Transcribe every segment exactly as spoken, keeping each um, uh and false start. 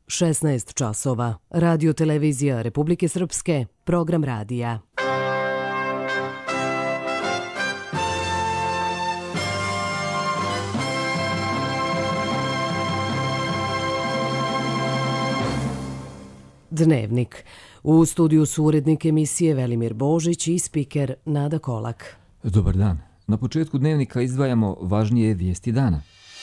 šesnaest časova. Radio televizija Republike Srpske, program radija. Dnevnik. U studiju su urednik emisije Velimir Božić i spiker Nada Kolak. Dobar dan. Na početku dnevnika izdvajamo važnije vijesti dana.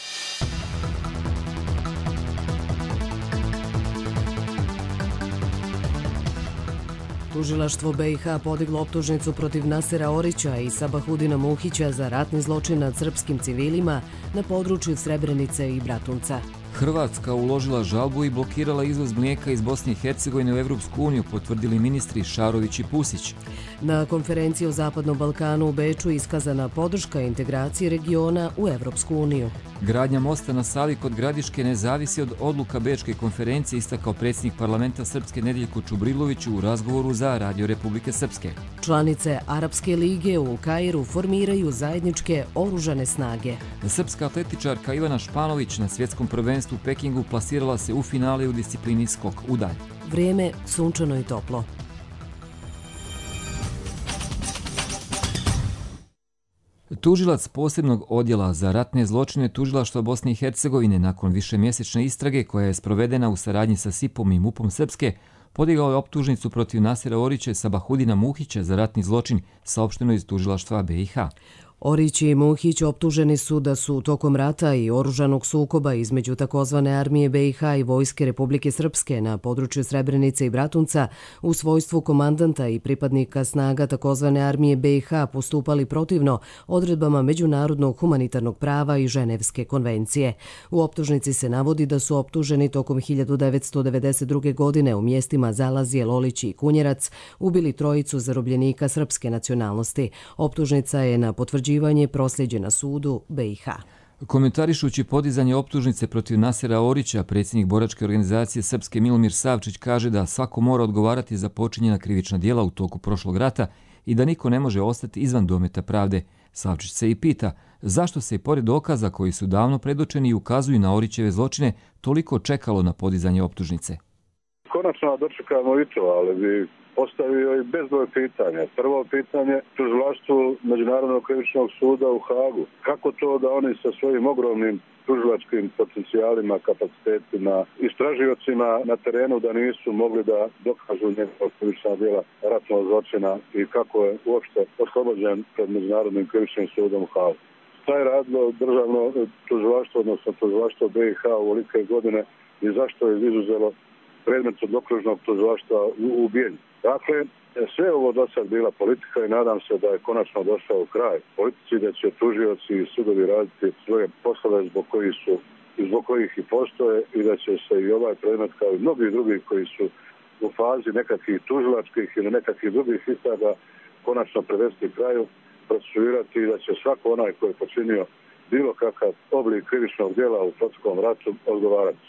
Tužilaštvo be i ha podiglo optužnicu protiv Nasera Orića i Sabahudina Muhića za ratni zločin nad srpskim civilima na području Srebrenice i Bratunca. Hrvatska uložila žalbu i blokirala izvoz mlijeka iz Bosne i Hercegovine u Evropsku uniju, potvrdili ministri Šarović i Pusić. Na konferenciji o Zapadnom Balkanu u Beču iskazana podrška integraciji regiona u Evropsku uniju. Gradnja mosta na Savi kod Gradiške ne zavisi od odluka Bečke konferencije, istakao predsjednik parlamenta Srpske Nedeljko Čubrilović u razgovoru za Radio Republike Srpske. Članice Arapske lige u Kairu formiraju zajedničke oružane snage. Srpska atletičarka Ivana Španović na svjetskom prvenstvu u Pekingu plasirala se u finale u disciplini skok u dalj. Vrijeme sunčano i toplo. Tužilac posebnog odjela za ratne zločine Tužilaštva Bosne i Hercegovine nakon višemjesečne istrage koja je sprovedena u saradnji sa SIP-om i MUP-om Srpske podigao je optužnicu protiv Nasera Orića i Sabahudina Muhića za ratni zločin, saopšteno iz Tužilaštva be i ha. Orić i Muhić optuženi su da su tokom rata i oružanog sukoba između takozvane armije be i ha i Vojske Republike Srpske na području Srebrenice i Bratunca u svojstvu komandanta i pripadnika snaga takozvane armije be i ha postupali protivno odredbama međunarodnog humanitarnog prava i Ženevske konvencije. U optužnici se navodi da su optuženi tokom hiljadu devetsto devedeset druge. godine u mjestima Zalazije, Lolić i Kunjerac ubili trojicu zarobljenika srpske nacionalnosti. Optužnica je na potvrđivanje prosljeđena sudu be i ha. Komentarišući podizanje optužnice protiv Nasera Orića, predsjednik boračke organizacije Srpske Milomir Savčić kaže da svako mora odgovarati za počinjena krivična djela u toku prošlog rata i da niko ne može ostati izvan dometa pravde. Savčić se i pita zašto se i pored dokaza koji su davno predočeni i ukazuju na Orićeve zločine toliko čekalo na podizanje optužnice. Konačno dočekamo i to, ali bi postavio i bezbroj pitanja. Prvo pitanje tužilaštvu Međunarodnog krivičnog suda u Hagu. Kako to da oni sa svojim ogromnim tužilačkim potencijalima, kapacitetima, istražiocima na terenu da nisu mogli da dokažu njegova krivična djela ratnog zločina i kako je uopšte oslobođen pred Međunarodnim krivičnim sudom u Hagu. Šta je radilo državno tužilaštvo, odnosno tužilaštvo be i ha u ovolike godine i zašto je izuzelo predmet od okružnog tužilaštva u Bijeljni. Dakle, sve ovo do sad bila politika i nadam se da je konačno došao u kraj politici, da će tužioci i sudovi raditi svoje poslove zbog kojih su i zbog kojih i postoje i da će se i ovaj predmet kao i mnogi drugi koji su u fazi nekakvih tužilačkih ili nekakvih drugih istraga konačno prevesti kraju, procesuirati i da će svako onaj koji je počinio bilo kakav oblik krivičnog djela u proteklom ratu odgovarati.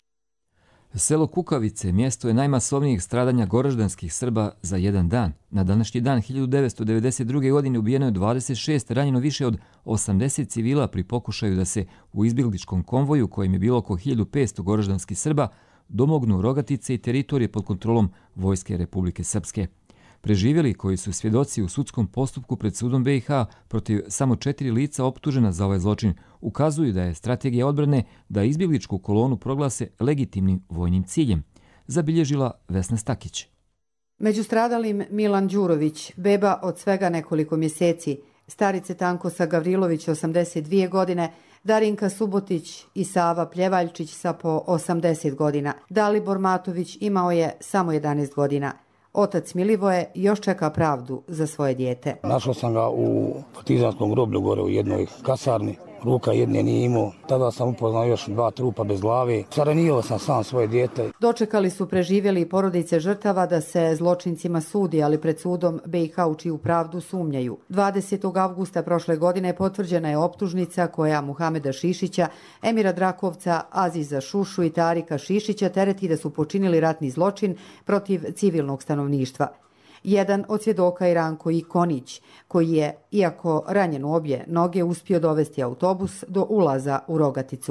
Selo Kukavice mjesto je najmasovnijih stradanja goraždanskih Srba za jedan dan. Na današnji dan hiljadu devetsto devedeset druge. godine ubijeno je dvadeset šest, ranjeno više od osamdeset civila pri pokušaju da se u izbjegličkom konvoju, kojim je bilo oko hiljadu petsto goraždanskih Srba, domognu Rogatice i teritorije pod kontrolom Vojske Republike Srpske. Preživjeli, koji su svjedoci u sudskom postupku pred sudom be i ha protiv samo četiri lica optužena za ovaj zločin, ukazuju da je strategija odbrane da izbjegličku kolonu proglase legitimnim vojnim ciljem, zabilježila Vesna Stakić. Među stradalim Milan Đurović, beba od svega nekoliko mjeseci, starice Tankosa Gavrilović osamdeset dvije godine, Darinka Subotić i Sava Pljevaljčić sa po osamdeset godina. Dalibor Matović imao je samo jedanaest godina. Otac Milivoje još čeka pravdu za svoje dijete. Našao sam ga u partizanskom groblju gore u jednoj kasarni. Ruka jedne nije imao. Tada sam upoznao još dva trupa bez glave. Saranio sam sam svoje dijete. Dočekali su preživjeli porodice žrtava da se zločincima sudi, ali pred sudom be i ha u čiju pravdu sumnjaju. dvadesetog avgusta prošle godine potvrđena je optužnica koja Muhameda Šišića, Emira Drakovca, Aziza Šušu i Tarika Šišića tereti da su počinili ratni zločin protiv civilnog stanovništva. Jedan od svjedoka je Ranko Ikonić, koji je, iako ranjen u obje noge, uspio dovesti autobus do ulaza u Rogaticu.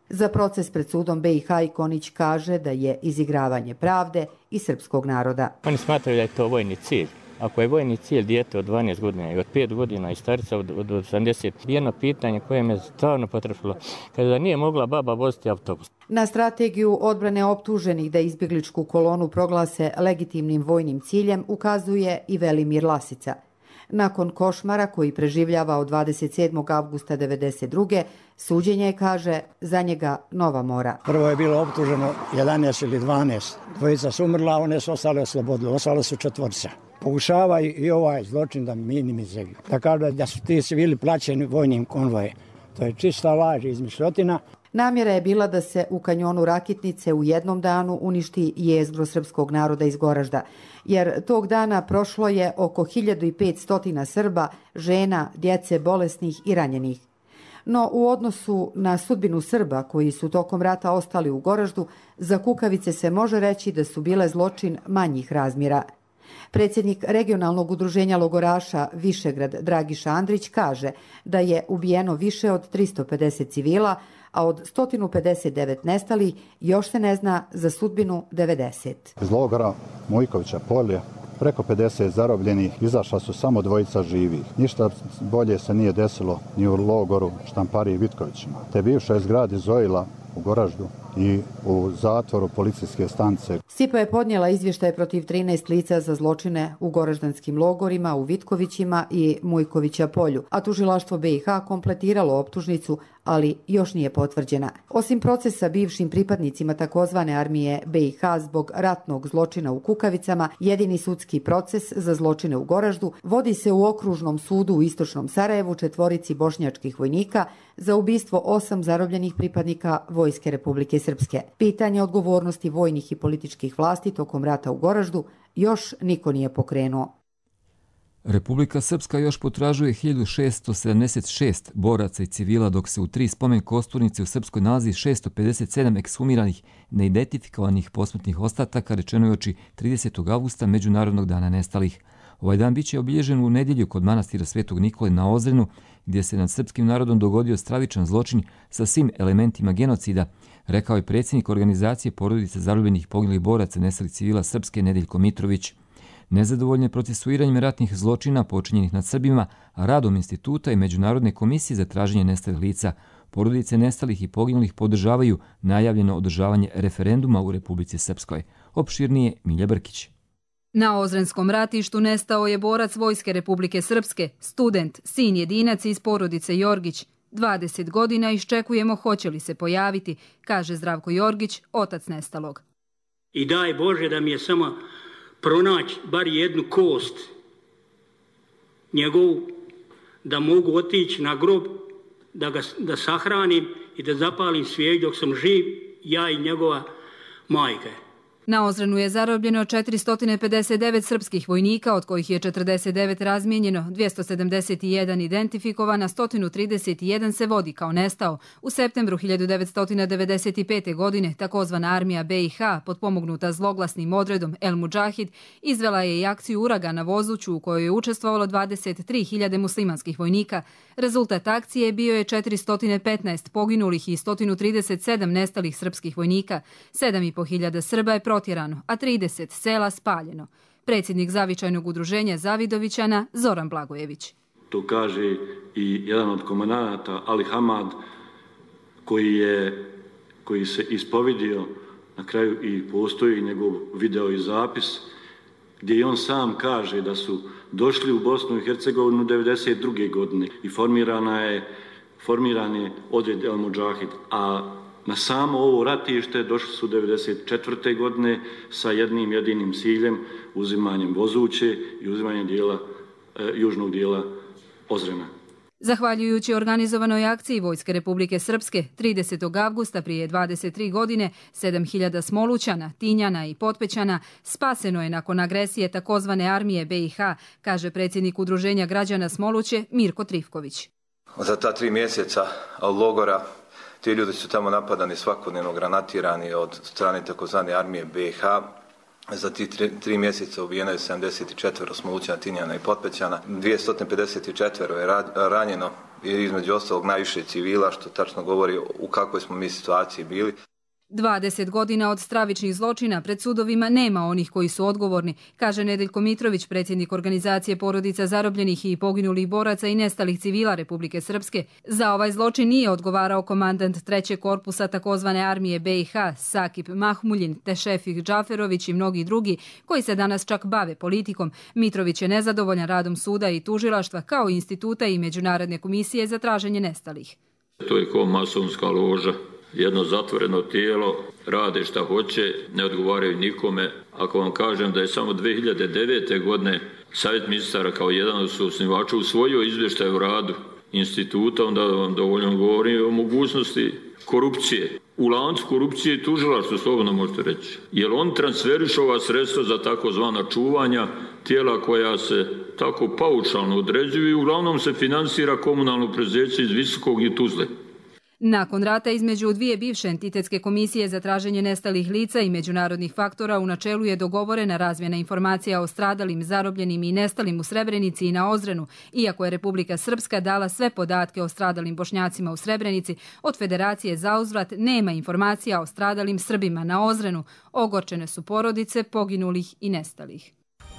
Za proces pred sudom be i ha Ikonić kaže da je izigravanje pravde i srpskog naroda. Oni smatraju da je to vojni cilj. Ako je vojni cilj dijete od dvanaest godina i od pet godina i starica od, od osamdeset, jedno pitanje koje me stvarno potrefilo, kada nije mogla baba voziti autobus. Na strategiju odbrane optuženih da izbjegličku kolonu proglase legitimnim vojnim ciljem ukazuje i Velimir Lasica. Nakon košmara koji preživljava od dvadeset sedmog avgusta devedeset druge suđenje je, kaže, za njega nova mora. Prvo je bilo optuženo jedanaest ili dvanaest. Dvojica su umrla, one su ostale oslobodile. Ostale su četvorica. Pokušava i ovaj zločin da minimiziraju. Da kažu da su ti civili plaćeni vojnim konvojem. To je čista laž i izmišljotina. Namjera je bila da se u kanjonu Rakitnice u jednom danu uništi jezgro srpskog naroda iz Goražda, jer tog dana prošlo je oko hiljadu petsto Srba, žena, djece, bolesnih i ranjenih. No u odnosu na sudbinu Srba koji su tokom rata ostali u Goraždu, za kukavice se može reći da su bile zločin manjih razmjera. Predsjednik regionalnog udruženja logoraša Višegrad Dragiša Andrić kaže da je ubijeno više od tristo pedeset civila, a od sto pedeset devet nestali još se ne zna za sudbinu devedeset. Iz logora Mujkovića polje preko pedeset zarobljenih, izašla su samo dvojica živih. Ništa bolje se nije desilo ni u logoru Štampariji Vitkovićima. Te bivša zgradi Zojila u Goraždu i u zatvoru policijske stanice. Stipa je podnijela izvještaje protiv trinaest lica za zločine u goraždanskim logorima, u Vitkovićima i Mujkovića polju, a tužilaštvo be i ha kompletiralo optužnicu, ali još nije potvrđena. Osim procesa bivšim pripadnicima takozvane armije be i ha zbog ratnog zločina u Kukavicama, jedini sudski proces za zločine u Goraždu vodi se u okružnom sudu u istočnom Sarajevu četvorici bošnjačkih vojnika za ubistvo osam zarobljenih pripadnika Vojske Republike Srpske. Pitanje odgovornosti vojnih i političkih vlasti tokom rata u Goraždu još niko nije pokrenuo. Republika Srpska još potražuje hiljadu šesto sedamdeset šest boraca i civila, dok se u tri spomen kosturnice u Srpskoj nalazi šesto pedeset sedam ekshumiranih neidentifikovanih posmrtnih ostataka, rečeno je oči tridesetog avgusta Međunarodnog dana nestalih. Ovaj dan biće obilježen u nedjelju kod manastira Svetog Nikole na Ozrenu, gdje se nad srpskim narodom dogodio stravičan zločin sa svim elementima genocida, rekao je predsjednik organizacije porodice zarobljenih poginulih boraca nestalih civila Srpske Nedeljko Mitrović. Nezadovoljne procesuiranjem ratnih zločina počinjenih nad Srbima, a radom instituta i Međunarodne komisije za traženje nestalih lica, porodice nestalih i poginulih podržavaju najavljeno održavanje referenduma u Republici Srpskoj. Opširnije Milja Brkić. Na Ozrenskom ratištu nestao je borac Vojske Republike Srpske, student, sin jedinac iz porodice Jorgić. dvadeset godina iščekujemo hoće li se pojaviti, kaže Zdravko Jorgić, otac nestalog. I daj Bože da mi je samo pronaći bar jednu kost njegovu, da mogu otići na grob, da ga da sahranim i da zapalim svijeću dok sam živ, ja i njegova majka. Na Ozrenu je zarobljeno četiristo pedeset devet srpskih vojnika, od kojih je četrdeset devet razmijenjeno, dvjesto sedamdeset jedan identifikovan, a sto trideset jedan se vodi kao nestao. U septembru hiljadu devetsto devedeset pete. godine takozvana armija be i ha, potpomognuta zloglasnim odredom El Mudžahid, izvela je i akciju Uraga na Vozuću u kojoj je učestvovalo dvadeset tri hiljade muslimanskih vojnika. Rezultat akcije bio je četiristo petnaest poginulih i sto trideset sedam nestalih srpskih vojnika, sedam i po hiljada Srba je protjerano, a trideset sela spaljeno. Predsjednik Zavičajnog udruženja Zavidovićana Zoran Blagojević. To kaže i jedan od komandanata Ali Hamad, koji je koji se ispovidio, na kraju i postoji njegov video i zapis, gdje on sam kaže da su došli u Bosnu i Hercegovinu devedeset druge. godine i formirana je, formiran je odred El Mudžahid, a na samo ovo ratište došli su devedeset četvrte. godine sa jednim jedinim ciljem, uzimanjem Vozuće i uzimanjem dijela, e, južnog dijela Ozrena. Zahvaljujući organizovanoj akciji Vojske Republike Srpske, tridesetog avgusta prije dvadeset tri godine, sedam hiljada Smolućana, Tinjana i Potpećana spaseno je nakon agresije takozvane armije be i ha, kaže predsjednik Udruženja građana Smoluće Mirko Trifković. Za ta tri mjeseca logora ti ljudi su tamo napadani, svakodnevno granatirani od strane takozvane armije be i ha. Za ti tri, tri mjeseca ubijeno je sedamdeset četiri Smolućana, Tinjana i Potpećana. dvjesto pedeset četiri je ranjeno, je između ostalog najviše civila, što tačno govori u kakvoj smo mi situaciji bili. dvadeset godina od stravičnih zločina pred sudovima nema onih koji su odgovorni, kaže Nedeljko Mitrović, predsjednik organizacije porodica zarobljenih i poginulih boraca i nestalih civila Republike Srpske. Za ovaj zločin nije odgovarao komandant trećeg korpusa takozvane armije B i H, Sakip Mahmuljin, te Šefik Džaferović i mnogi drugi koji se danas čak bave politikom. Mitrović je nezadovoljan radom suda i tužilaštva kao i instituta i Međunarodne komisije za traženje nestalih. To je kao masonska loža. Jedno zatvoreno tijelo, rade šta hoće, ne odgovaraju nikome. Ako vam kažem da je samo dvije hiljade devete. godine Savjet ministara kao jedan od suosnivača usvojio izvještaj o radu instituta, onda vam dovoljno govori o mogućnosti korupcije. U lancu korupcije i tužilaštvo, slobodno možete reći. Jer on transferiše ova sredstva za takozvana čuvanja tijela koja se tako paušalno određuju i uglavnom se finansira komunalno preduzeće iz Visokog i Tuzle. Nakon rata između dvije bivše entitetske komisije za traženje nestalih lica i međunarodnih faktora u načelu je dogovorena razmjena informacija o stradalim, zarobljenim i nestalim u Srebrenici i na Ozrenu, iako je Republika Srpska dala sve podatke o stradalim Bošnjacima u Srebrenici, od Federacije zauzvrat nema informacija o stradalim Srbima na Ozrenu. Ogorčene su porodice poginulih i nestalih.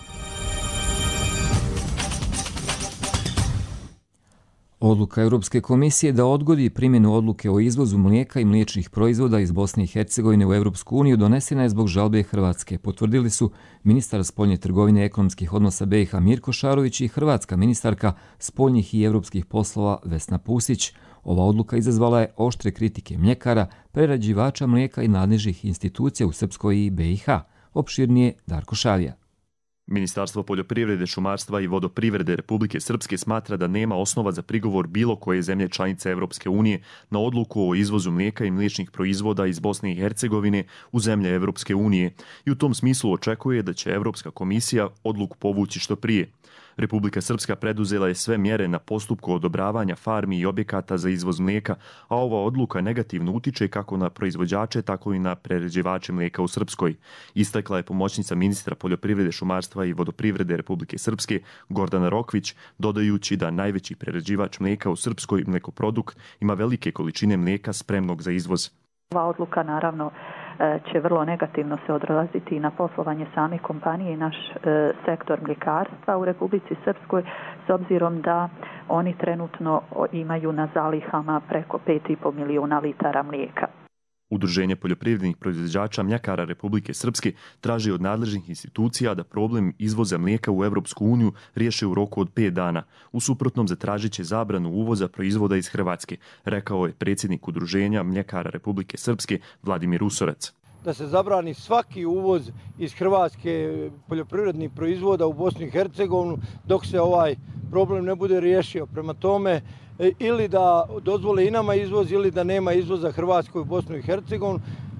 Odluka Europske komisije da odgodi primjenu odluke o izvozu mlijeka i mliječnih proizvoda iz Bosne i Hercegovine u Europsku uniju donesena je zbog žalbe Hrvatske, potvrdili su ministar spoljne trgovine i ekonomskih odnosa B i H Mirko Šarović i hrvatska ministarka spoljnih i europskih poslova Vesna Pusić. Ova odluka izazvala je oštre kritike mljekara, prerađivača mlijeka i nadležnih institucija u Srpskoj i B i H. Opširnije Darko Šavija. Ministarstvo poljoprivrede, šumarstva i vodoprivrede Republike Srpske smatra da nema osnova za prigovor bilo koje zemlje članice Europske unije na odluku o izvozu mlijeka i mliječnih proizvoda iz Bosne i Hercegovine u zemlje Europske unije i u tom smislu očekuje da će Europska komisija odluku povući što prije. Republika Srpska preduzela je sve mjere na postupku odobravanja farmi i objekata za izvoz mlijeka, a ova odluka negativno utiče kako na proizvođače, tako i na prerađivače mlijeka u Srpskoj. Istakla je pomoćnica ministra poljoprivrede, šumarstva i vodoprivrede Republike Srpske Gordana Rokvić, dodajući da najveći prerađivač mlijeka u Srpskoj, Mlekoprodukt, ima velike količine mlijeka spremnog za izvoz. Ova odluka naravno će vrlo negativno se odraziti na poslovanje same kompanije i naš e, sektor mljekarstva u Republici Srpskoj, s obzirom da oni trenutno imaju na zalihama preko pet i po milijuna litara mlijeka. Udruženje poljoprivrednih proizvođača mljekara Republike Srpske traži od nadležnih institucija da problem izvoza mlijeka u Europsku uniju riješe u roku od pet dana. U suprotnom zatražit će zabranu uvoza proizvoda iz Hrvatske, rekao je predsjednik Udruženja mljekara Republike Srpske Vladimir Usorac. Da se zabrani svaki uvoz iz Hrvatske poljoprivrednih proizvoda u Bosnu i Hercegovinu dok se ovaj problem ne bude riješio. Prema tome, ili da dozvole i nama izvoz ili da nema izvoza Hrvatskoj u Bosnu i Hercegovinu,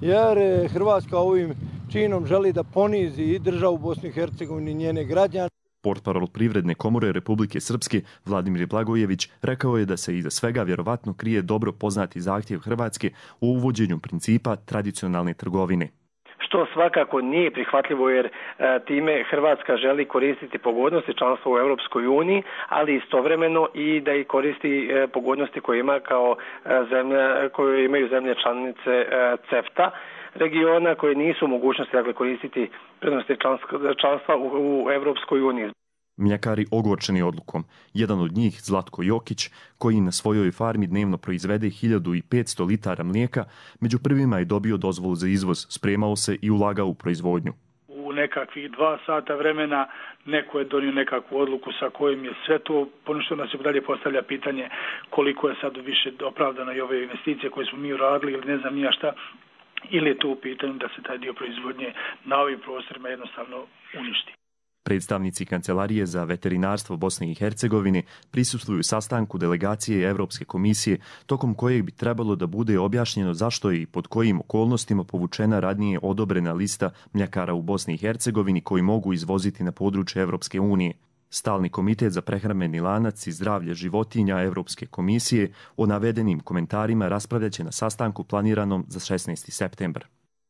jer Hrvatska ovim činom želi da ponizi i državu Bosnu i Hercegovinu i njene građane. Portparol Privredne komore Republike Srpske Vladimir Blagojević rekao je da se iza svega vjerovatno krije dobro poznati zahtjev Hrvatske o uvođenju principa tradicionalne trgovine. Što svakako nije prihvatljivo jer time Hrvatska želi koristiti pogodnosti članstva u Europskoj uniji, ali istovremeno i da i koristi pogodnosti koje ima kao zemlja, koje imaju zemlje članice CEFTA regiona koje nisu u mogućnosti dakle, koristiti prednosti članstva u, u Europskoj uniji. Mljekari ogorčeni odlukom. Jedan od njih, Zlatko Jokić, koji na svojoj farmi dnevno proizvede hiljadu petsto litara mlijeka, među prvima je dobio dozvolu za izvoz, spremao se i ulagao u proizvodnju. U nekakvih dva sata vremena neko je donio nekakvu odluku sa kojim je sve to poništeno, da se dalje postavlja pitanje koliko je sad više opravdano i ove investicije koje smo mi uradili ili ne znam nija šta, ili je to u pitanju da se taj dio proizvodnje na ovim prostorima jednostavno uništi. Predstavnici Kancelarije za veterinarstvo Bosne i Hercegovine prisustvuju sastanku delegacije Europske komisije, tokom kojeg bi trebalo da bude objašnjeno zašto je i pod kojim okolnostima povučena ranije odobrena lista mljekara u Bosni i Hercegovini koji mogu izvoziti na područje Europske unije. Stalni komitet za prehrambeni lanac i zdravlje životinja Europske komisije o navedenim komentarima raspravljaće na sastanku planiranom za šesnaesti septembar.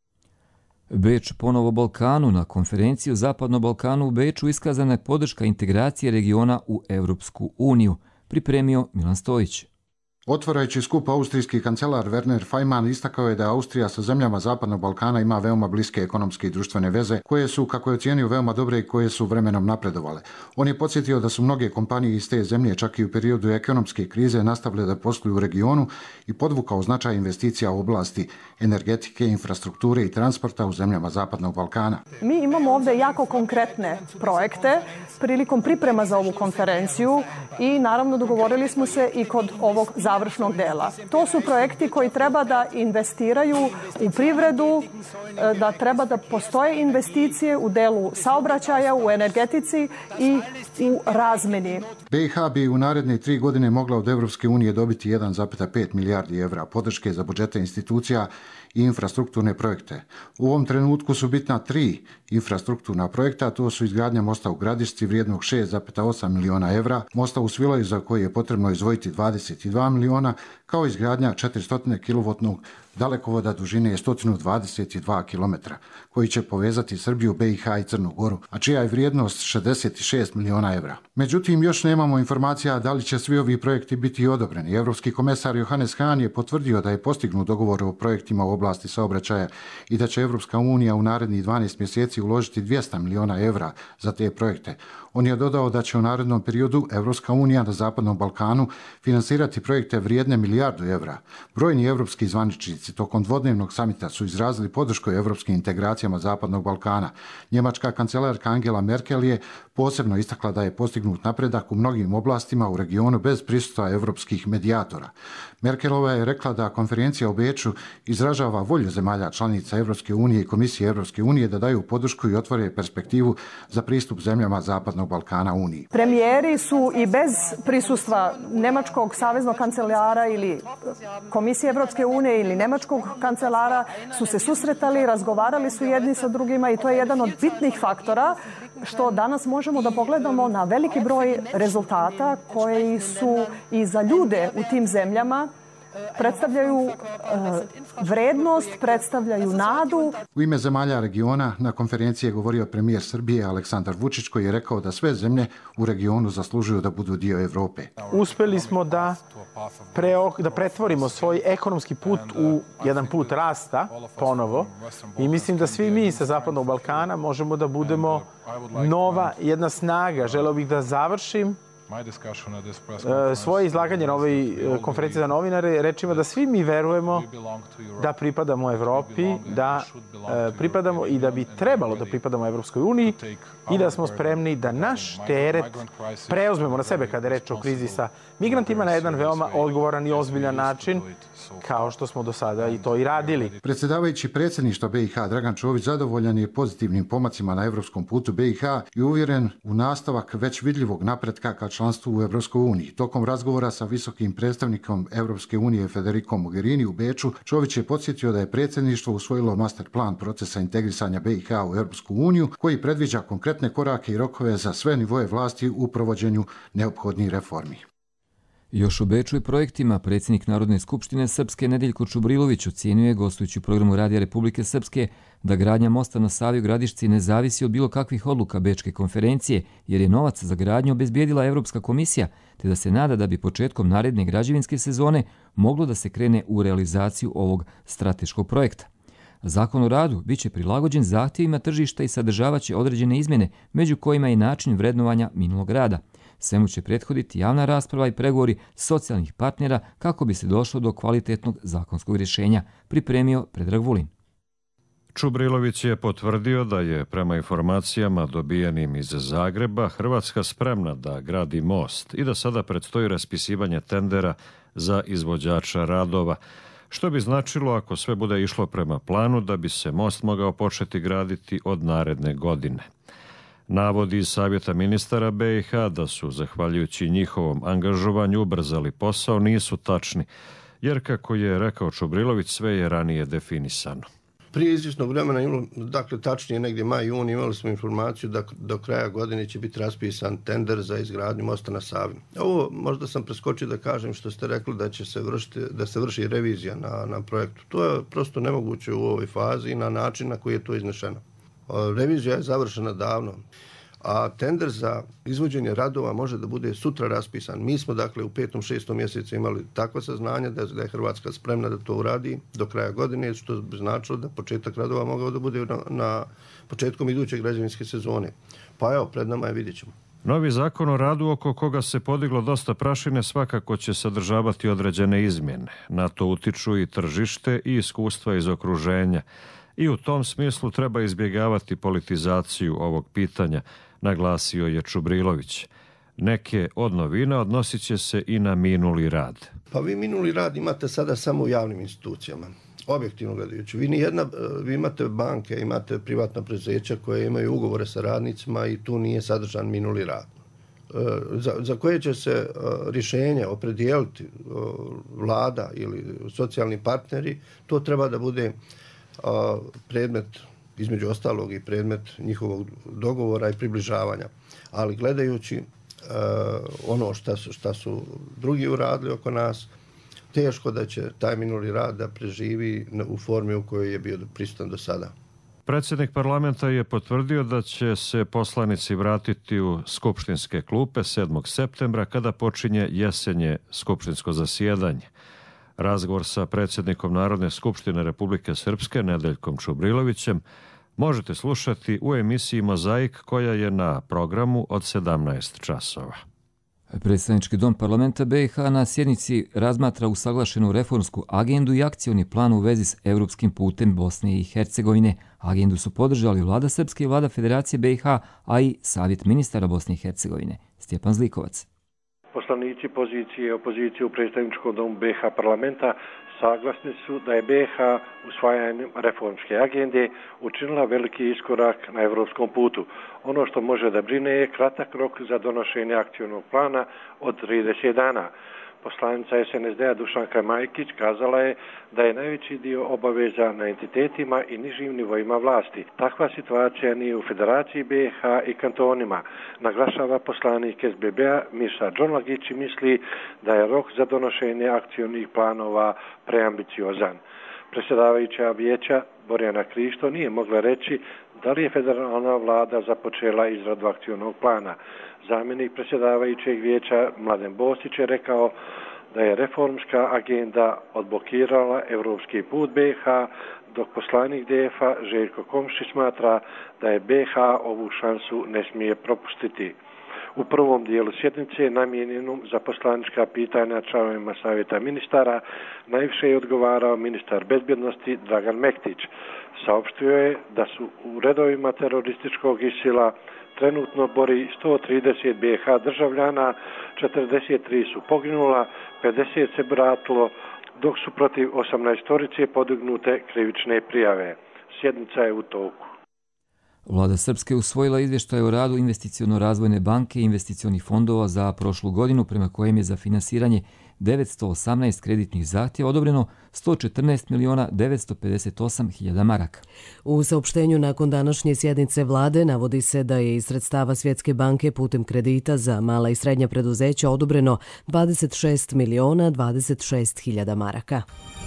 Beč ponovo Balkanu. Na konferenciji o Zapadnom Balkanu u Beču iskazana je podrška integracije regiona u Europsku uniju. pripremio Milan Stojić. Otvarajući skup, austrijski kancelar Werner Faymann istakao je da Austrija sa zemljama Zapadnog Balkana ima veoma bliske ekonomske i društvene veze, koje su, kako je ocijenio, veoma dobre i koje su vremenom napredovale. On je podsjetio da su mnoge kompanije iz te zemlje čak i u periodu ekonomske krize nastavile da posluju u regionu i podvukao značaj investicija u oblasti energetike, infrastrukture i transporta u zemljama Zapadnog Balkana. Mi imamo ovdje jako konkretne projekte prilikom priprema za ovu konferenciju i naravno dogovorili smo se i kod ovog završnog dela. To su projekti koji treba da investiraju u privredu, da treba da postoje investicije u delu saobraćaja, u energetici i u razmeni. B i H bi u naredne tri godine mogla od Evropske unije dobiti jedan zarez pet milijardi evra podrške za budžete institucija i infrastrukturne projekte. U ovom trenutku su bitna tri infrastrukturna projekta, to su izgradnja mosta u Gradišci vrijednog šest zarez osam miliona evra, mosta u Svilaju za koji je potrebno izdvojiti dvadeset dva miliona, kao izgradnja četiristo kilovoltnog dalekovoda dužine sto dvadeset dva kilometra, koji će povezati Srbiju, B i H i Crnu Goru, a čija je vrijednost šezdeset šest miliona evra. Međutim, još nemamo informacija da li će svi ovi projekti biti odobreni. Evropski komesar Johannes Hahn je potvrdio da je postignut dogovor o projektima u oblasti saobraćaja i da će Evropska unija u narednih dvanaest mjeseci uložiti dvjesto miliona evra za te projekte. On je dodao da će u narednom periodu Evropska unija na Zapadnom Balkanu finansirati projekte vrijedne milijardu evra. Brojni evropski zvaničnici tokom dvodnevnog samita su izrazili podršku evropskim integracijama Zapadnog Balkana. Njemačka kancelarka Angela Merkel je posebno istakla da je postignut napredak u mnogim oblastima u regionu bez prisustva evropskih medijatora. Merkelova je rekla da konferencija u Beču izražava volju zemalja članica Evropske unije i Komisije Evropske unije da daju podršku i otvore perspektivu za pristup zemljama Zapadnog Balkana Uniji. Premijeri su i bez prisustva nemačkog saveznog kancelara ili Komisije Evropske unije ili nemačkog kancelara su se susretali, razgovarali su jedni sa drugima i to je jedan od bitnih faktora što danas možemo da pogledamo na veliki broj rezultata koji su i za ljude u tim zemljama predstavljaju uh, vrednost, predstavljaju nadu. U ime zemalja regiona na konferenciji je govorio premijer Srbije Aleksandar Vučić, koji je rekao da sve zemlje u regionu zaslužuju da budu dio Evrope. Uspeli smo da, preok, da pretvorimo svoj ekonomski put u jedan put rasta ponovo i mislim da svi mi sa Zapadnog Balkana možemo da budemo nova jedna snaga. Želeo bih da završim svoje izlaganje na ovoj konferenciji za novinare rečima da svi mi verujemo da pripadamo Evropi, da pripadamo i da bi trebalo da pripadamo Evropskoj uniji i da smo spremni da naš teret preuzmemo na sebe kada je reč o krizi sa migrantima na jedan veoma odgovoran i ozbiljan način, kao što smo do sada i to i radili. Predsjedavajući predsjedništva B i H Dragan Čović zadovoljan je pozitivnim pomacima na evropskom putu B i H i uvjeren u nastavak već vidljivog napretka ka članstvu u Evropskoj uniji. Tokom razgovora sa visokim predstavnikom Evropske unije Federico Mogherini u Beču, Čović je podsjetio da je predsjedništvo usvojilo master plan procesa integrisanja B i H u Evropsku uniju, koji predviđa konkretne korake i rokove za sve nivoje vlasti u provođenju neophodnih reformi. Još u Beču i projektima predsjednik Narodne skupštine Srpske Nedeljko Čubrilović ocijenio je gostujući u programu Radija Republike Srpske da gradnja mosta na Savi u Gradišci ne zavisi od bilo kakvih odluka Bečke konferencije, jer je novac za gradnju obezbijedila Evropska komisija, te da se nada da bi početkom naredne građevinske sezone moglo da se krene u realizaciju ovog strateškog projekta. Zakon o radu biće prilagođen zahtjevima tržišta i sadržavaće određene izmjene, među kojima je način vrednovanja minulog rada. Svemu će prethoditi javna rasprava i pregovori socijalnih partnera kako bi se došlo do kvalitetnog zakonskog rješenja, pripremio Predrag Vulin. Čubrilović je potvrdio da je prema informacijama dobijenim iz Zagreba Hrvatska spremna da gradi most i da sada predstoji raspisivanje tendera za izvođača radova, što bi značilo, ako sve bude išlo prema planu, da bi se most mogao početi graditi od naredne godine. Navodi iz Savjeta ministara B i H da su, zahvaljujući njihovom angažovanju, ubrzali posao, nisu tačni, jer, kako je rekao Čubrilović, sve je ranije definisano. Prije izvjesnog vremena, imali, dakle tačnije negdje maj, jun, imali smo informaciju da do kraja godine će biti raspisan tender za izgradnju mosta na Savi. Ovo možda sam preskočio da kažem što ste rekli da će se vršiti, da se vrši revizija na, na projektu. To je prosto nemoguće u ovoj fazi i na način na koji je to iznešeno. Revizija je završena davno. a tender za izvođenje radova može da bude sutra raspisan. Mi smo dakle u petom, šestom mjesecu imali takva saznanja da je Hrvatska spremna da to uradi do kraja godine, što bi značilo da početak radova mogao da bude na, na početkom iduće građevinske sezone. Pa evo, pred nama je, vidjet ćemo. Novi zakon o radu oko koga se podiglo dosta prašine svakako će sadržavati određene izmjene. Na to utiču i tržište i iskustva iz okruženja. I u tom smislu treba izbjegavati politizaciju ovog pitanja, naglasio je Čubrilović. Neke od novina odnosit će se i na minuli rad. Pa vi minuli rad imate sada samo u javnim institucijama. Objektivno gledajući. Vi, nijedna, vi imate banke, imate privatna preduzeća koje imaju ugovore sa radnicima i tu nije sadržan minuli rad. Za, za koje će se rješenja opredijeliti vlada ili socijalni partneri, to treba da bude predmet, između ostalog i predmet njihovog dogovora i približavanja. Ali gledajući ono šta su, šta su drugi uradili oko nas, teško da će taj minuli rad da preživi u formi u kojoj je bio prisutan do sada. Predsjednik parlamenta je potvrdio da će se poslanici vratiti u skupštinske klupe sedmog septembra kada počinje jesenje skupštinsko zasjedanje. Razgovor sa predsjednikom Narodne skupštine Republike Srpske Nedeljkom Čubrilovićem možete slušati u emisiji Mozaik koja je na programu od sedamnaest časova. Predstavnički dom parlamenta B i H na sjednici razmatra usaglašenu reformsku agendu i akcioni plan u vezi s evropskim putem Bosne i Hercegovine. Agendu su podržali vlada Srpske i vlada Federacije B i H, a i Savjet ministara Bosne i Hercegovine. Stjepan Zlikovac. Poslanici pozicije i opozicije u predstavničkom domu B i H parlamenta saglasni su da je B i H usvajanjem reformske agende učinila veliki iskorak na evropskom putu. Ono što može da brine je kratak rok za donošenje akcionog plana od trideset dana. Poslanica S N S D-a Dušanka Majkić kazala je da je najveći dio obaveza na entitetima i nižim nivoima vlasti. Takva situacija nije u Federaciji B i H i kantonima. Naglašava poslanik S B B-a Miša Džonlagić i misli da je rok za donošenje akcionih planova preambiciozan. Predsjedavajuća vijeća Borjana Krišto nije mogla reći da li je federalna vlada započela izradu akcionog plana. Zamjenik predsjedavajućeg vijeća Mladen Bosić je rekao da je reformska agenda odblokirala evropski put B i H, dok poslanik D F-a Željko Komšić smatra da je B i H ovu šansu ne smije propustiti. U prvom dijelu sjednice namijenjenom za poslanička pitanja članovima Savjeta ministara najviše je odgovarao ministar bezbjednosti Dragan Mektić. Saopštio je da su u redovima terorističkog ISIL-a trenutno bori sto trideset B i H državljana, četrdeset tri su poginula, pedeset se vratilo, dok su protiv osamnaestorice podignute krivične prijave. Sjednica je u toku. Vlada Srpske usvojila izvještaj o radu Investiciono-razvojne banke i investicionih fondova za prošlu godinu, prema kojem je za finansiranje devetsto osamnaest kreditnih zahtjeva odobreno sto četrnaest miliona devetsto pedeset osam hiljada maraka. U saopštenju nakon današnje sjednice vlade navodi se da je iz sredstava Svjetske banke putem kredita za mala i srednja preduzeća odobreno dvadeset šest miliona dvadeset šest hiljada maraka.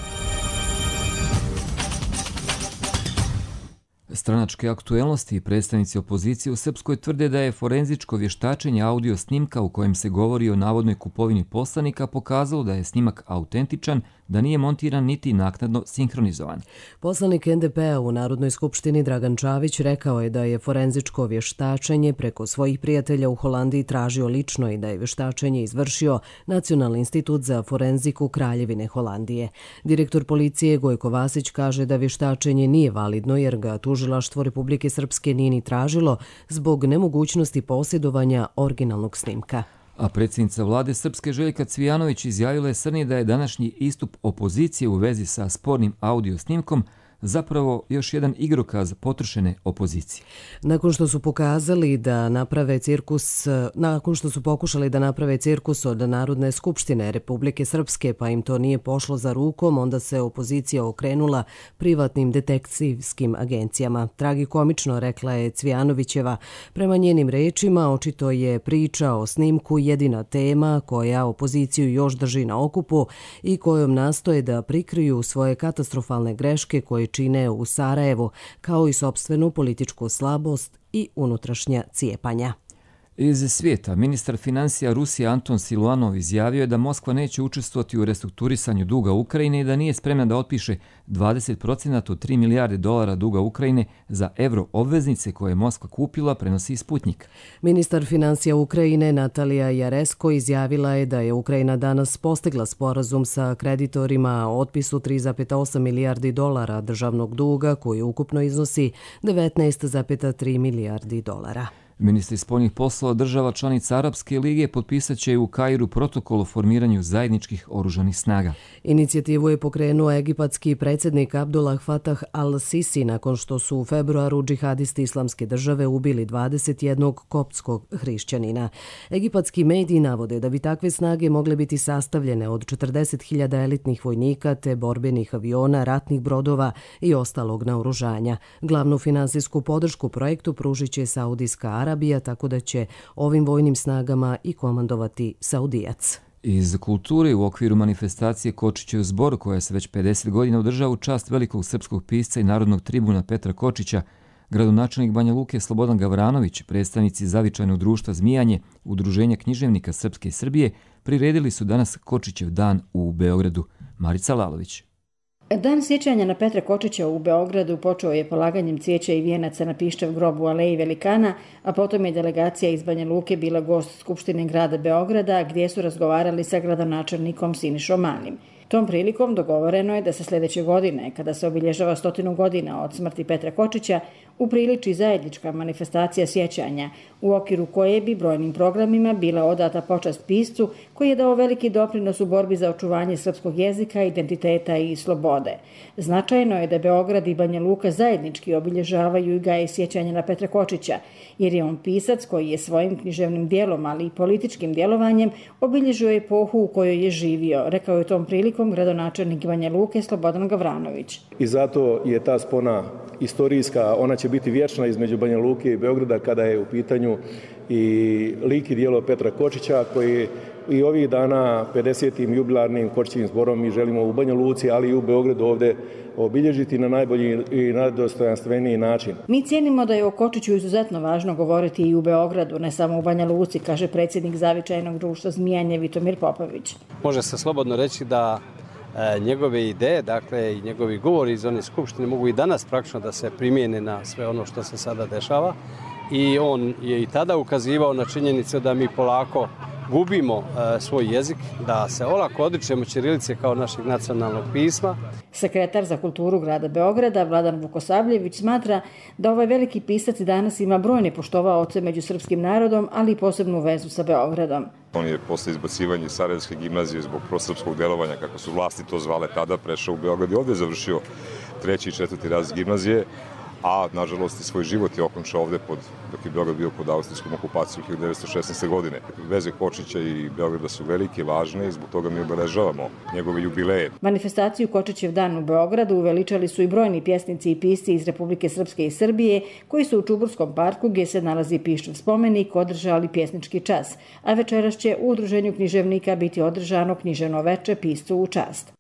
Stranačke aktuelnosti i predstavnici opozicije u Srpskoj tvrde da je forenzičko vještačenje audio snimka u kojem se govori o navodnoj kupovini poslanika pokazalo da je snimak autentičan, da nije montiran niti naknadno sinhronizovan. Poslanik N D P-a u Narodnoj skupštini Dragan Čavić rekao je da je forenzičko vještačenje preko svojih prijatelja u Holandiji tražio lično i da je vještačenje izvršio Nacionalni institut za forenziku Kraljevine Holandije. Direktor policije Gojko Vasić kaže da vještačenje nije validno jer ga tužilaštvo Republike Srpske nije ni tražilo zbog nemogućnosti posjedovanja originalnog snimka. A predsjednica vlade Srpske Željka Cvijanović izjavila je Srni da je današnji istup opozicije u vezi sa spornim audio snimkom zapravo još jedan igrokaz potrošene opozicije. Nakon što su pokazali da naprave cirkus, nakon što su pokušali da naprave cirkus od Narodne skupštine Republike Srpske, pa im to nije pošlo za rukom, onda se opozicija okrenula privatnim detektivskim agencijama. Tragikomično, rekla je Cvijanovićeva. Prema njenim rečima, očito je priča o snimku jedina tema koja opoziciju još drži na okupu i kojom nastoje da prikriju svoje katastrofalne greške koje čine u Sarajevu, kao i sopstvenu političku slabost i unutrašnja cijepanja. Iz svijeta, ministar financija Rusije Anton Siluanov izjavio je da Moskva neće učestvovati u restrukturisanju duga Ukrajine i da nije spremna da otpiše dvadeset posto od tri milijarde dolara duga Ukrajine za euro obveznice koje je Moskva kupila, prenosi Sputnik. Ministar financija Ukrajine Natalija Jaresko izjavila je da je Ukrajina danas postigla sporazum sa kreditorima o otpisu tri zarez osam milijardi dolara državnog duga koji ukupno iznosi devetnaest zarez tri milijardi dolara. Ministri spoljnih poslova država članica Arapske lige potpisat će u Kairu protokol o formiranju zajedničkih oružanih snaga. Inicijativu je pokrenuo egipatski predsjednik Abdullah Fatah al-Sisi nakon što su u februaru džihadisti Islamske države ubili dvadeset jednog koptskog hrišćanina. Egipatski mediji navode da bi takve snage mogle biti sastavljene od četrdeset hiljada elitnih vojnika te borbenih aviona, ratnih brodova i ostalog naoružanja. Glavnu finansijsku podršku projektu pružit će Saudijska Arabija, tako da će ovim vojnim snagama i komandovati Saudijac. Iz kulture u okviru manifestacije Kočićev zbor, koja se već pedeset godina održava u čast velikog srpskog pisca i narodnog tribuna Petra Kočića, gradonačelnik Banja Luke Slobodan Gavranović, predstavnici Zavičajnog društva Zmijanje, Udruženja književnika Srpske i Srbije, priredili su danas Kočićev dan u Beogradu. Marica Lalović. Dan sjećanja na Petra Kočića u Beogradu počeo je polaganjem cvijeća i vijenaca na Piščev grob u Aleji Velikana, a potom je delegacija iz Banja Luke bila gost Skupštine grada Beograda, gdje su razgovarali sa gradonačelnikom Sinišom Malim. Tom prilikom dogovoreno je da se sljedeće godine, kada se obilježava stotinu godina od smrti Petra Kočića, upriliči zajednička manifestacija sjećanja, u okviru koje bi brojnim programima bila odata počast piscu koji je dao veliki doprinos u borbi za očuvanje srpskog jezika, identiteta i slobode. Značajno je da Beograd i Banja Luka zajednički obilježavaju i gaje sjećanje na Petra Kočića, jer je on pisac koji je svojim književnim dijelom, ali i političkim djelovanjem obilježio epohu u kojoj je živio, rekao je tom prilikom gradonačelnik Banja Luke Slobodan Gavranović. I zato je ta spona istorijska, ona će biti vječna između Banja Luke i Beograda kada je u pitanju i lik i djelo Petra Kočića, koji i ovih dana pedesetim jubilarnim Kočićevim zborom mi želimo u Banja Luci, ali i u Beogradu ovdje obilježiti na najbolji i najdostojanstveniji način. Mi cijenimo da je o Kočiću izuzetno važno govoriti i u Beogradu, ne samo u Banja Luci, kaže predsjednik Zavičajnog društva Zmijanje Vitomir Popović. Može se slobodno reći da e, njegove ideje, dakle i njegovi govori iz one skupštine mogu i danas praktično da se primijene na sve ono što se sada dešava. I on je i tada ukazivao na činjenicu da mi polako gubimo e, svoj jezik, da se olako odričemo ćirilice kao našeg nacionalnog pisma. Sekretar za kulturu grada Beograda Vladan Vukosavljević smatra da ovaj veliki pisac danas ima brojne poštovaoce među srpskim narodom, ali i posebnu vezu sa Beogradom. On je posle izbacivanja iz Sarajevske gimnazije zbog prosrpskog delovanja, kako su vlasti to zvale tada, prešao u Beograd i ovdje je završio treći i četvrti razred gimnazije, a nažalost i svoj život je okončao ovdje pod, dok je Beograd bio pod austrijskom okupacijom hiljadu devetsto šesnaeste. godine. Veze Kočića i Beograda su velike, važne i zbog toga mi obeležavamo njegove jubileje. Manifestaciju Kočićev dan u Beogradu uveličali su i brojni pjesnici i pisci iz Republike Srpske i Srbije, koji su u Čuburskom parku, gdje se nalazi Piščev spomenik, održali pjesnički čas, a večeras će u Udruženju književnika biti održano književno veče piscu u čast.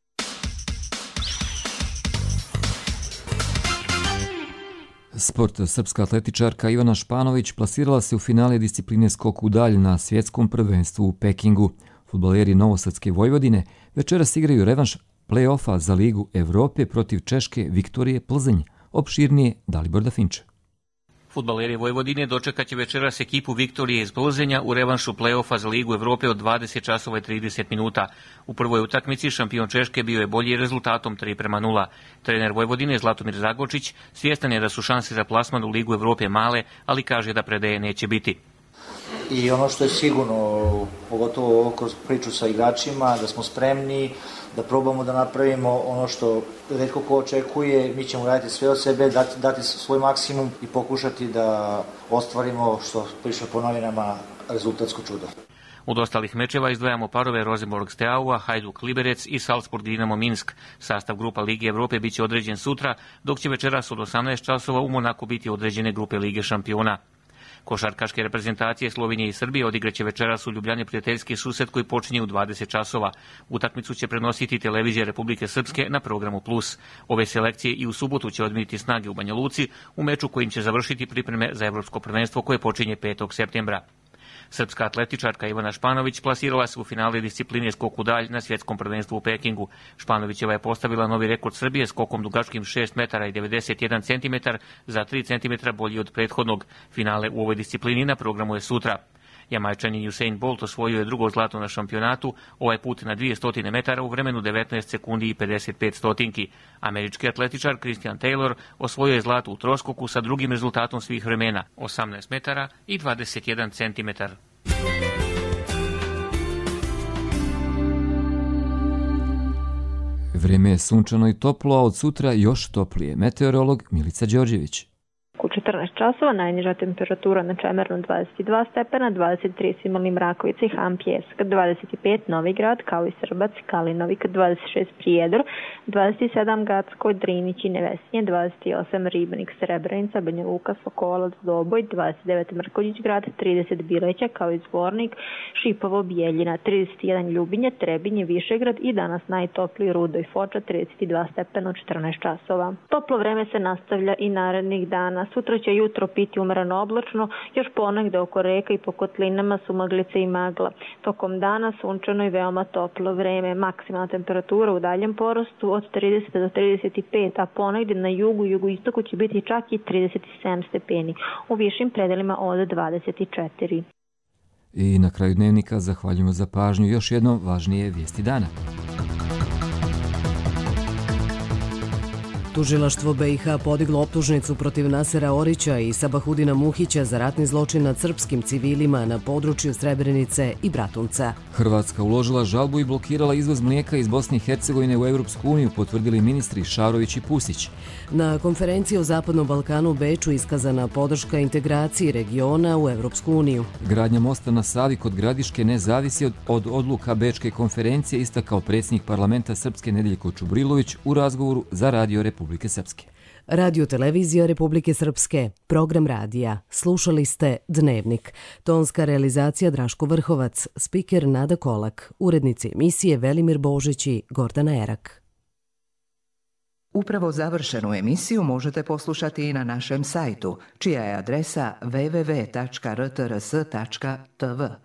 Sport. Srpska atletičarka Ivana Španović plasirala se u finale discipline skok u dalj na svjetskom prvenstvu u Pekingu. Fudbaleri Novosadske Vojvodine večeras igraju revanš play-offa za Ligu Evrope protiv Češke Viktorije Plzeň. Opširnije Dalibor Dafinče. Fudbaleri Vojvodine dočekat će večeras ekipu Viktorije iz Plzenja u revanšu play-offa za Ligu Evrope od dvadeset časova i trideset minuta. U prvoj utakmici šampion Češke bio je bolji rezultatom tri prema nula. Trener Vojvodine Zlatomir Zagočić svjestan je da su šanse za plasman u Ligu Evrope male, ali kaže da predaje neće biti. I ono što je sigurno, pogotovo kroz priču sa igračima, da smo spremni, da probamo da napravimo ono što retko ko očekuje, mi ćemo raditi sve od sebe, dati, dati svoj maksimum i pokušati da ostvarimo, što piše po novinama, rezultatsko čudo. Od ostalih mečeva izdvajamo parove Rosenborg Steaua, Hajduk Liberec i Salzburg Dinamo Minsk. Sastav grupa Lige Evrope biće određen sutra, dok će večeras od osamnaest časova u Monaku biti određene grupe Lige šampiona. Košarkaške reprezentacije Slovenije i Srbije odigraće večeras u Ljubljani prijateljski susret koji počinje u dvadeset časova. Utakmicu će prenositi televizija Republike Srpske na programu Plus. Ove selekcije i u subotu će odmiriti snage u Banja Luci u meču kojim će završiti pripreme za evropsko prvenstvo koje počinje petog septembra. Srpska atletičarka Ivana Španović plasirala se u finale discipline skok u dalj na svjetskom prvenstvu u Pekingu. Španovićeva je postavila novi rekord Srbije skokom dugačkim šest metara i devedeset jedan centimetar za tri centimetra bolji od prethodnog. Finale u ovoj disciplini na programu je sutra. Jamajčanin Usain Bolt osvojio je drugo zlato na šampionatu, ovaj put na dvjesto metara u vremenu devetnaest sekundi i pedeset pet stotinki. Američki atletičar Christian Taylor osvojio je zlato u troskoku sa drugim rezultatom svih vremena, osamnaest metara i dvadeset jedan centimetar. Vreme je sunčano i toplo, a od sutra još toplije. Meteorolog Milica Đorđević. U četrnaest časova najniža temperatura na Čemernu dvadeset dva stepena, dvadeset tri Simali Mrakovica i Han Pjesak, dvadeset pet Novigrad, kao i Srbac, Kalinovik, dvadeset šest Prijedor, dvadeset sedam Gacko, Drinić i Nevesinje, dvadeset osam Ribnik, Srebrenica, Banja Luka, Sokolac, Doboj, dvadeset devet Mrkonjić Grad, trideset Bileća, kao i Zvornik, Šipovo, Bijeljina, trideset jedan Ljubinje, Trebinje, Višegrad i danas najtopliji Rudo i Foča, trideset dva stepena u četrnaest časova. Toplo vreme se nastavlja i narednih dana. Sutra će jutro biti umereno oblačno, još ponegde oko reka i po kotlinama su maglice i magla. Tokom dana sunčano i veoma toplo vreme, maksimalna temperatura u daljem porastu od trideset do trideset pet, a ponegde na jugu i jugoistoku će biti čak i trideset sedam stepeni, u višim predelima od dvadeset četiri. I na kraju dnevnika zahvaljujemo za pažnju. Još jednom važnije vijesti dana. Tužilaštvo B i H podiglo optužnicu protiv Nasera Orića i Sabahudina Muhića za ratni zločin nad srpskim civilima na području Srebrenice i Bratunca. Hrvatska uložila žalbu i blokirala izvoz mlijeka iz Bosne i Hercegovine u Europsku uniju, potvrdili ministri Šarović i Pusić. Na konferenciji o Zapadnom Balkanu u Beču iskazana podrška integraciji regiona u Europsku uniju. Gradnja mosta na Savi kod Gradiške ne zavisi od, od odluka Bečke konferencije, istakao predsjednik parlamenta Srpske Nedeljko Čubrilović u razgovoru za Radio Republike Srpske. Radio Televizija Republike Srpske, program radija. Slušali ste Dnevnik. Tonska realizacija Draško Vrhovac, spiker Nada Kolak, urednici emisije Velimir Božić i Gordana Erak. Upravo završenu emisiju možete poslušati i na našem sajtu, čija je adresa w w w tačka r t r s tačka t v.